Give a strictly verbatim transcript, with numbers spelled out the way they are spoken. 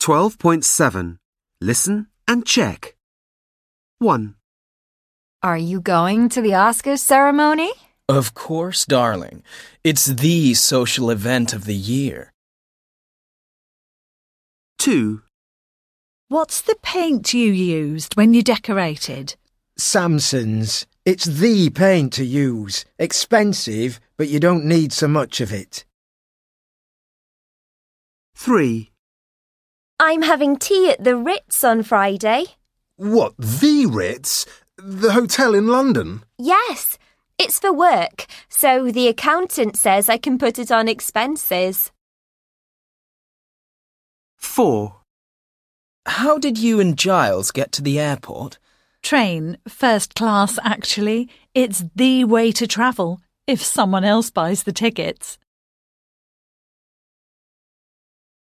twelve point seven. Listen and check. one. Are you going to the Oscars ceremony? Of course, darling. It's the social event of the year. two. What's the paint you used when you decorated? Samson's. It's the paint to use. Expensive, but you don't need so much of it. three. I'm having tea at the Ritz on Friday. What, the Ritz? The hotel in London? Yes, it's for work, so the accountant says I can put it on expenses. four. How did you and Giles get to the airport? Train, first class actually. It's the way to travel, if someone else buys the tickets.